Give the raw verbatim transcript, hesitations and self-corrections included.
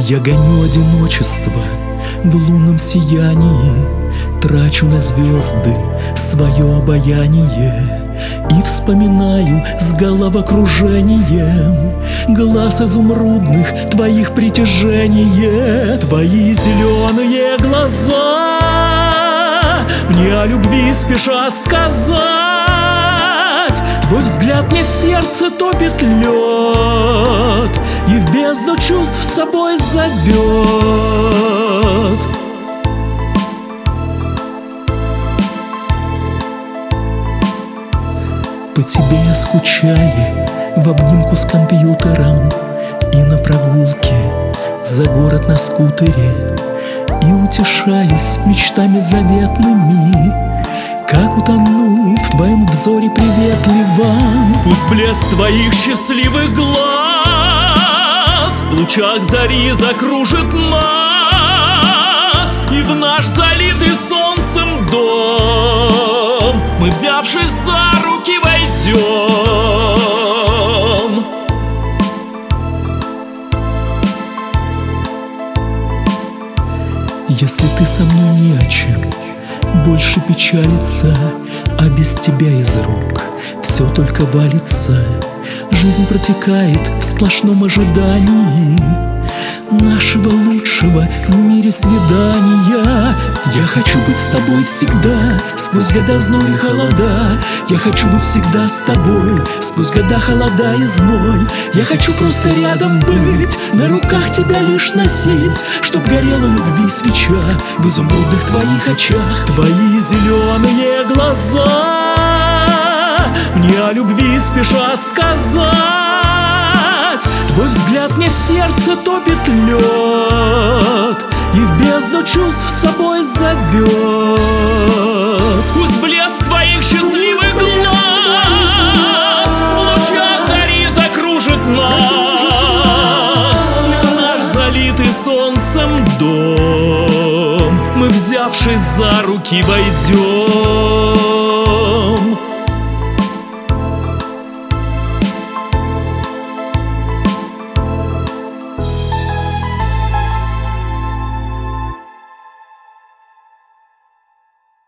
Я гоню одиночество в лунном сиянии, трачу на звезды свое обаяние и вспоминаю с головокружением глаз изумрудных твоих притяжение. Твои зеленые глаза мне о любви спешат сказать. Твой взгляд мне в сердце топит лед и в бездну чувств с собой зовет. По тебе я скучаю в обнимку с компьютером и на прогулке за город на скутере, и утешаюсь мечтами заветными, как утону в твоем взоре приветливом. Пусть блеск твоих счастливых глаз в лучах зари закружит нас, и в наш залитый солнцем дом мы, взявшись за руки, войдем. Если ты со мной не о чем больше печалиться, а без тебя из рук все только валится, жизнь протекает в сплошном ожидании нашего лучшего в мире свидания. Я хочу быть с тобой всегда, сквозь года зной и холода. Я хочу быть всегда с тобой, сквозь года холода и зной. Я хочу просто рядом быть, на руках тебя лишь носить, чтоб горела любви свеча в изумрудных твоих очах. Твои зеленые глаза мне о любви спешат сказать. Твой взгляд мне в сердце топит лед и в бездну чувств с собой зовет. Пусть блеск твоих счастливых глаз в лучах зари закружит нас, наш залитый солнцем дом мы, взявшись за руки, войдем.